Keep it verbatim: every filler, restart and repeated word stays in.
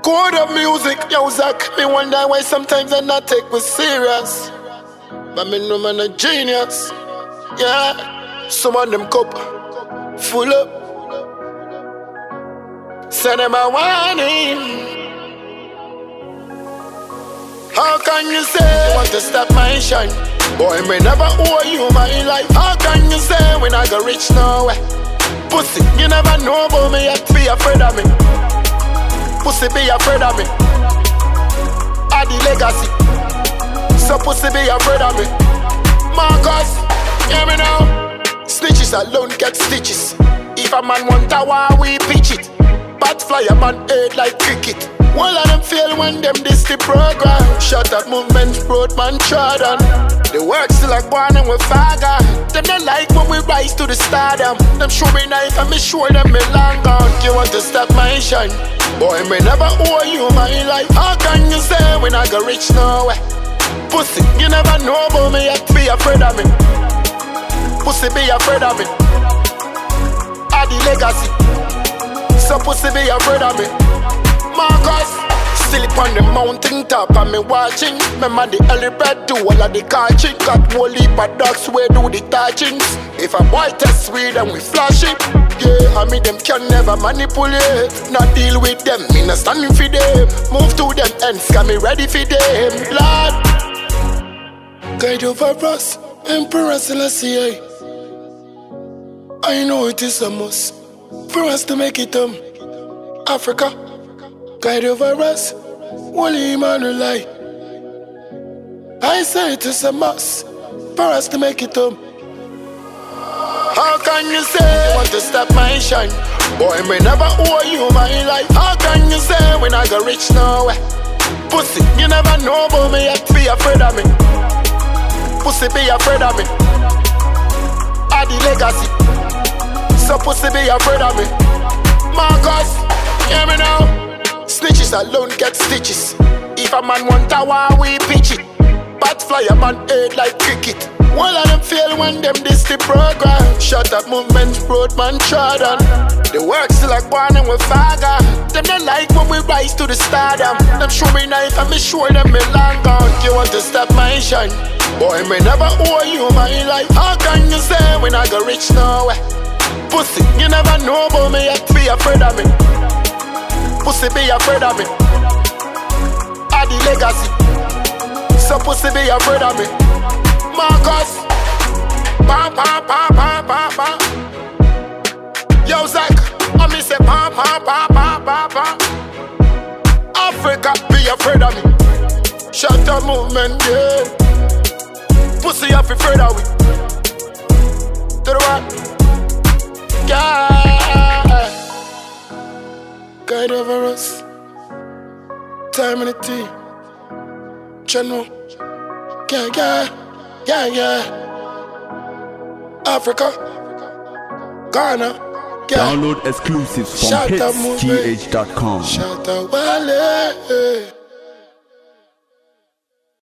Code of music, yo Zach. Me wonder why sometimes I not take me serious. But me know man a genius. Yeah, some of them cup full up. Send them a warning. How can you say you want to stop my shine? Boy, me never owe you my life. How can you say when I go rich nowhere? Pussy, you never know about me yet. Be afraid of me. Pussy, be afraid of me. I the legacy. So pussy, be afraid of me. Marcus, hear me now. Snitches alone get stitches. If a man want a war, we pitch it. Bat fly a man head like cricket. All of them fail when them diss the program. Shut up movements, broad man trodden. The work still like born and we faggot. Them don't like when we rise to the stardom. Them show me knife and me sure them me long gone. You want to stop my shine? Boy, me never owe you my life. How can you say when I go rich nowhere? Pussy, you never know about me yet. Be afraid of me. Pussy, be afraid of me. I the legacy. So pussy, be afraid of me. Marcus, still upon the mountain top and me watching. Remember the early bread do all of the catching. Got whole heap of dogs where do the touchings. If a boy test weed and we flash it, yeah, I mean them can never manipulate. Not deal with them, me not standing for them. Move to them ends, got me ready for them. Lord, guide over us, Emperor Selassie. I know it is a must for us to make it um Africa. Guide over us, Holy Emmanuel. I say it is a must for us to make it home. How can you say you want to stop my shine? Boy, me never owe you my life. How can you say when I go rich nowhere? Pussy, you never know about me yet. Be afraid of me. Pussy, be afraid of me. I the legacy. So pussy, be afraid of me. Marcus, hear me now. Snitches alone get stitches. If a man want a war, we pitch it. Bat fly a man head like cricket. All of them fail when them diss the program. Shut up movements, broad man trodden. The work still like born and we faggot. Them don't like when we rise to the stardom. Them show me knife and me sure them me long gone. You want to stop my shine? Boy, me never owe you my life. How can you say when I go rich nowhere? Pussy, you never know about me yet. Be afraid of me. Pussy, be afraid of me. I the legacy. So pussy, be afraid of me. Marcus, pa pa pa pa pa pa. Yo Zach, I me say pa pa pa pa pa pa. Africa, be afraid of me. Shut the movement, yeah. Pussy, you be afraid of me. To the what? Yeah. Guide over us. Time in the tea. Channel. Yeah, yeah. Yeah, yeah. Africa. Ghana. Yeah. Download exclusives from hits G H dot com. Shout out Wale.